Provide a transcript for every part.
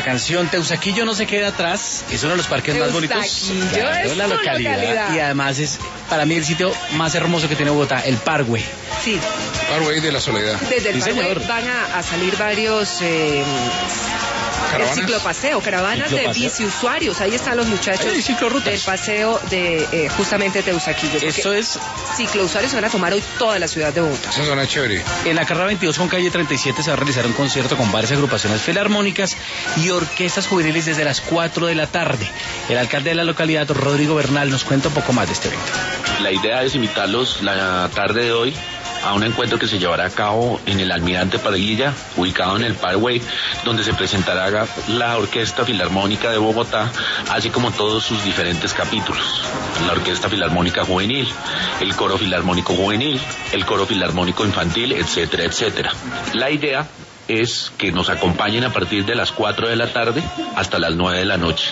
canción Teusaquillo no se queda atrás, es uno de los parques más bonitos de la localidad. Y además es para mí el sitio más hermoso que tiene Bogotá, el Parkway. Sí. Parkway de la Soledad. Desde el Sí, Parkway señor. van a salir varios ¿Caravanas? ciclopaseo, caravanas de biciusuarios. Ahí están los muchachos del paseo de justamente Teusaquillo. Eso es. Ciclousuarios se van a tomar hoy toda la ciudad de Bogotá. Esa zona es chévere. En la carrera 22 con calle 37 se va a realizar un concierto con varias agrupaciones filarmónicas y orquestas juveniles desde las 4 de la tarde. El alcalde de la localidad, Rodrigo Bernal, nos cuenta un poco más de este evento. La idea es invitarlos la tarde de hoy a un encuentro que se llevará a cabo en el Almirante Padilla, ubicado en el Parkway, donde se presentará la Orquesta Filarmónica de Bogotá, así como todos sus diferentes capítulos. La Orquesta Filarmónica Juvenil, el Coro Filarmónico Juvenil, el Coro Filarmónico Infantil, etcétera, etcétera. La idea es que nos acompañen a partir de las 4 de la tarde hasta las 9 de la noche.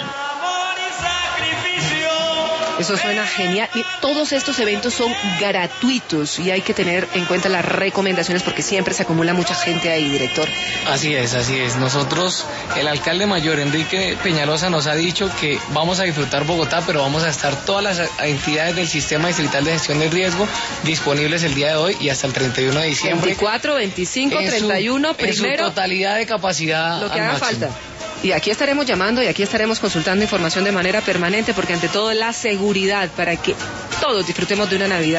Eso suena genial. Y todos estos eventos son gratuitos y hay que tener en cuenta las recomendaciones porque siempre se acumula mucha gente ahí, director. Así es, así es. Nosotros, el alcalde mayor, Enrique Peñalosa, nos ha dicho que vamos a disfrutar Bogotá, pero vamos a estar todas las entidades del Sistema Distrital de Gestión del Riesgo disponibles el día de hoy y hasta el 31 de diciembre. 24, 25, 31, primero. En su totalidad de capacidad. Lo que al haga máximo. falta. Y aquí estaremos llamando y aquí estaremos consultando información de manera permanente porque ante todo la seguridad para que todos disfrutemos de una Navidad